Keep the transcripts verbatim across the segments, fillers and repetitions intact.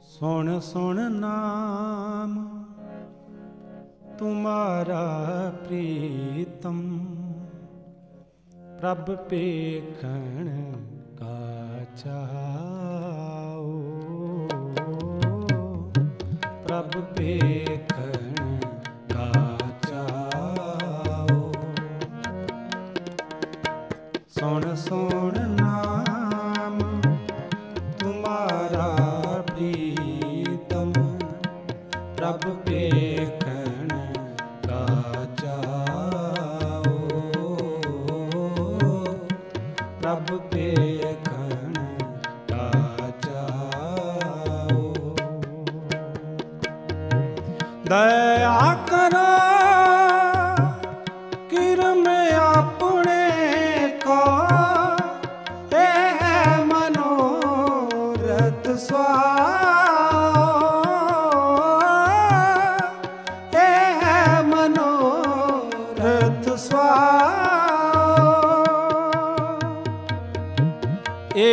सुन सुन नाम तुम्हारा प्रीतम, प्रभ पेखण का चाओ, प्रभ पेखण का चाओ। सुन सुन नाम तुम्हारा प्रीतम, प्रभ पेखण का चाओ, प्रभ पेखण का चाओ। दया करो किरम अपने को, ए मनोरथ स्वाओ, ए मनोरथ स्वाओ, ए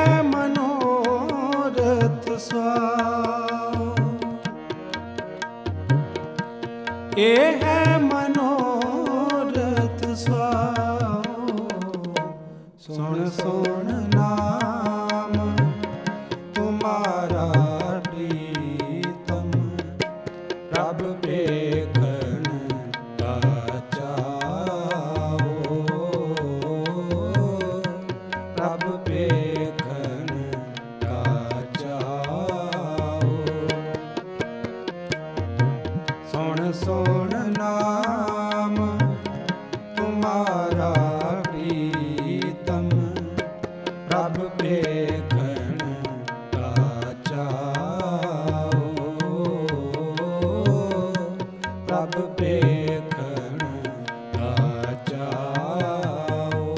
मनोरथ स्वाओ, ए मनोरथ स्वाओ। सुन सुन नाम तुम्हारा प्रीतम, प्रभ पेखण का चाओ, प्रभ पेखण का चाओ। सुन सुन नाम तुम्हारा प्रीतम, प्रभ पेखण का चाओ, प्रभ पेखण का चाओ।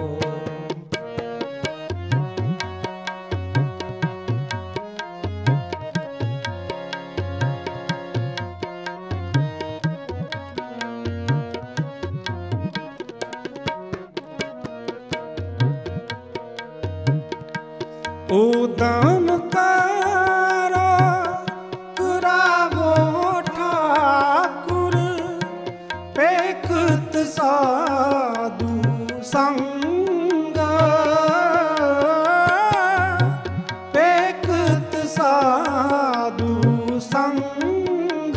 उदम करो करावो ठाकुर, पेखत साधु संग, पेखत साधु संग।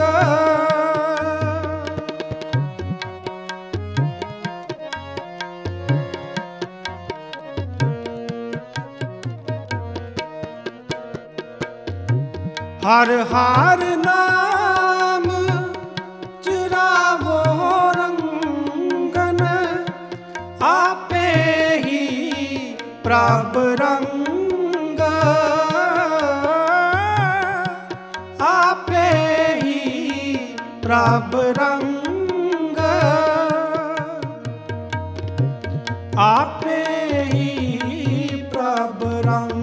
हर हर नाम चिरावो रंगन, आपे ही प्रभ रंग, आपे ही प्रभ रंग, आपे ही प्रभ रंग,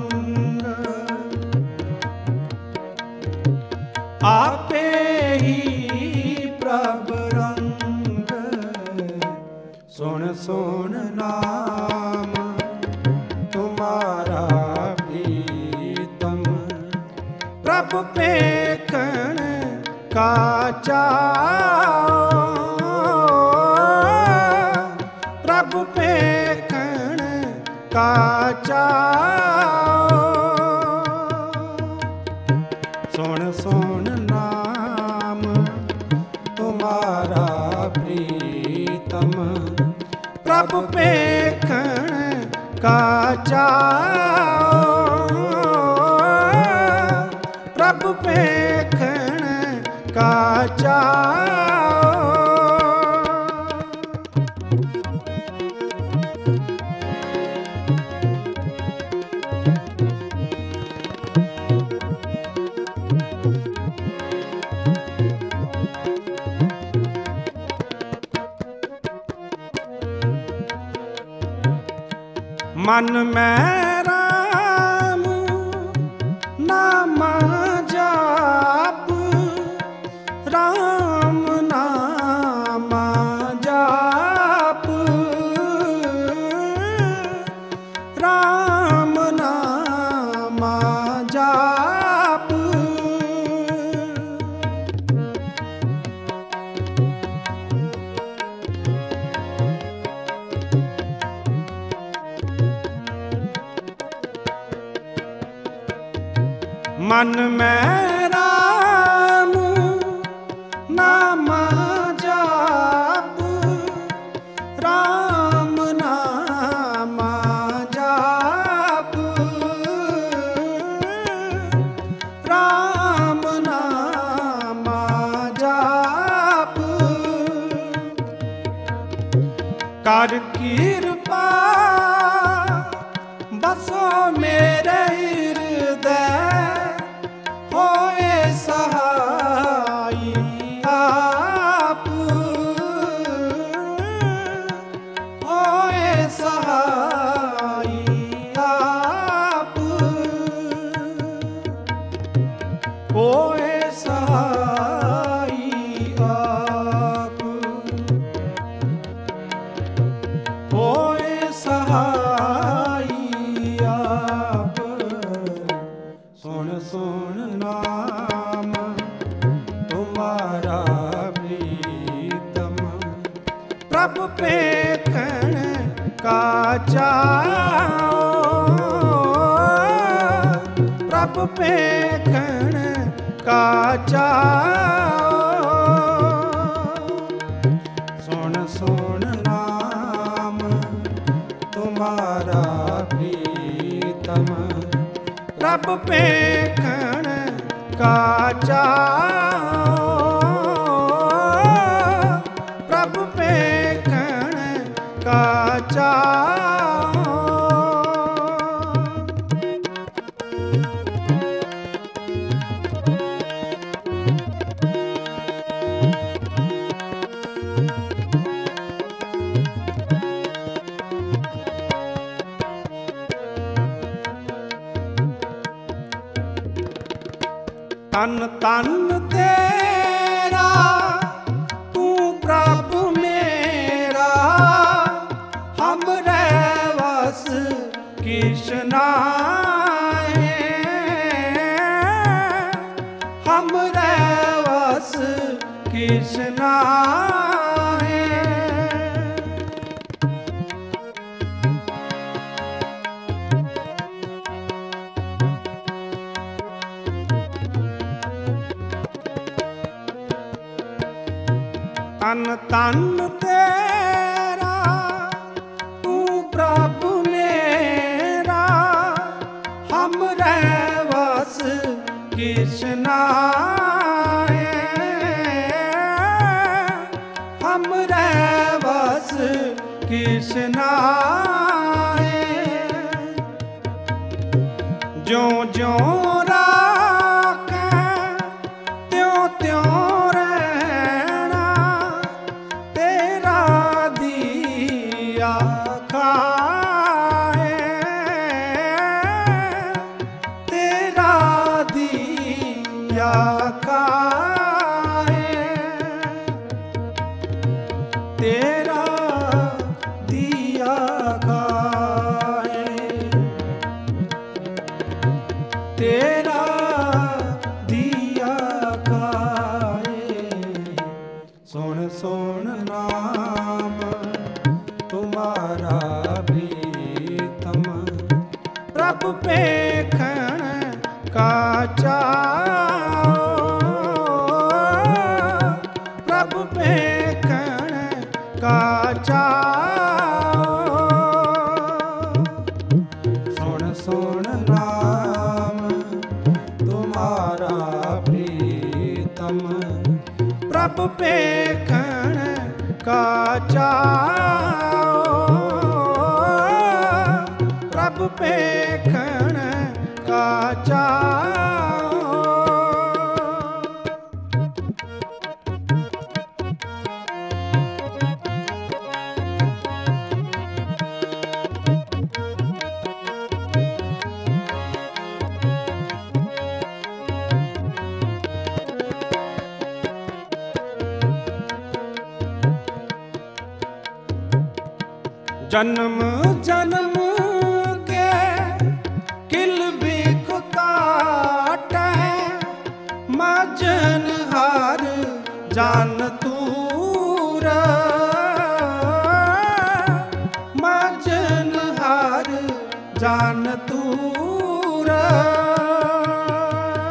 आपे ही प्रभ रंग। सुन सुन नाम तुम्हारा प्रीतम, प्रभ पेखण का चाओ, प्रभ पेखण का चाओ। सुन सुन नाम तुम्हारा प्रीतम, प्रभ पेखण का चाओ, प्रभ पेखण का चाओ। मन में राम नाम जाप, राम नाम जाप, राम नाम जाप। मन में राम नाम जाप, राम नाम जाप, राम नाम जाप। कर कृपा बसो मेरे हृदय, होए सहाई आप, होए सहाई आप, होए सहाई आप, होए सहाई आप। सुन सुन नाम तुम्हारा प्रीतम, प्रभु पेखण का चाओ, प्रभु पेखण का चाओ। सुन सुन नाम तुम्हारा प्रीतम, प्रभु पेखण का चाओ, प्रभु पेखण का चाओ। तन तन तेरा तू प्रभु मेरा, हमरे वस किस नाहीं, हमरे वस किस नाहीं। तन तन तेरा तू प्रभु मेरा, हमरे वस किस नाहीं, हमरे वस किस नाहीं। ज्यों ज्यों राखें त्यों त्यों रहना, तेरा दिया खाए, तेरा दिया खाए, तेरा दिया खाए, तेरा दिया खाए। सुन सुन नाम तुम्हारा प्रीतम, प्रभु पेखण का चाओ, प्रभु पेखण का चाओ। सुन सुन नाम तुम्हारा प्रीतम, प्रभु पेखण का चाओ, प्रभु पेखण का चाओ। जन्म जन्म के किल बिख काटे, मजन हार जान तूर, मजन हार जान तूर।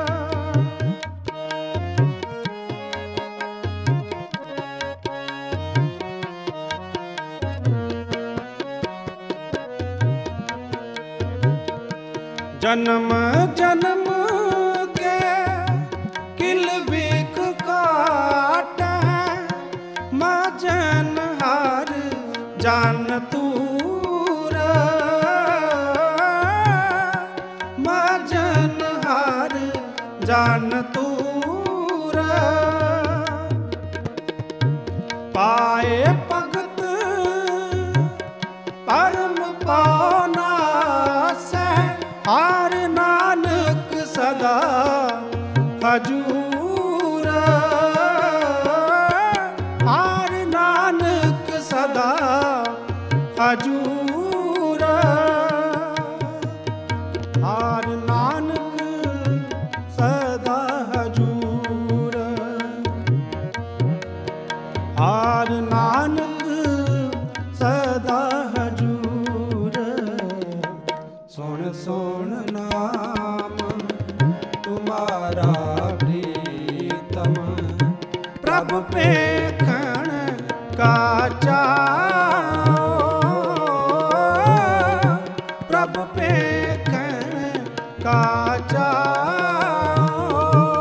जन्म जन्म के किल बिख काट है, माजन हार जान तूर, माजन हार जान तूर। पाए भगत परम पाना से, हार नानक सदा हजूर, हार नानक सदा हजूर, हार नानक सदा हजूर, हार नानक सदा हजूर। सुन सुन नाम तुम्हारा प्रीतम, प्रभु पेखण का चाओ, प्रभु पेखण का चाओ।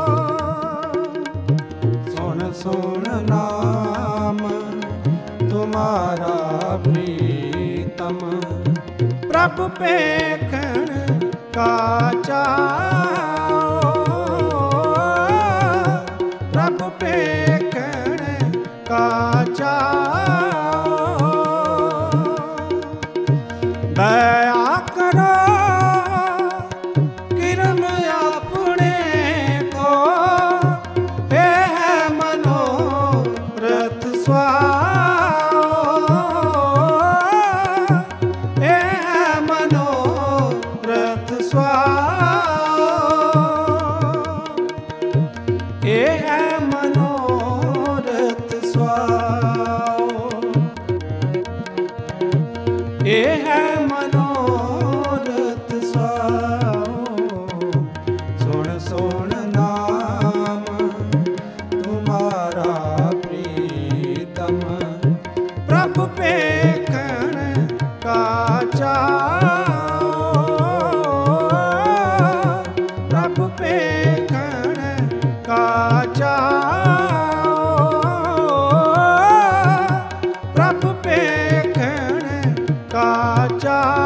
सुन सुन नाम तुम्हारा प्रीतम, प्रभु पेखण का चाओ, प्रभु पेखण का चाओ। दया करो किरम अपने को, हे मनोरथ स्वाओ, हे मनोरथ स्वाओ, हे मनोरथ स्वाओ, हे मनोरथ स्वाओ। सुन सुन नाम तुम्हारा प्रीतम, प्रभु पेखण का चाओ, प्रभु पेखण का चाओ, प्रभु पेखण का चाओ।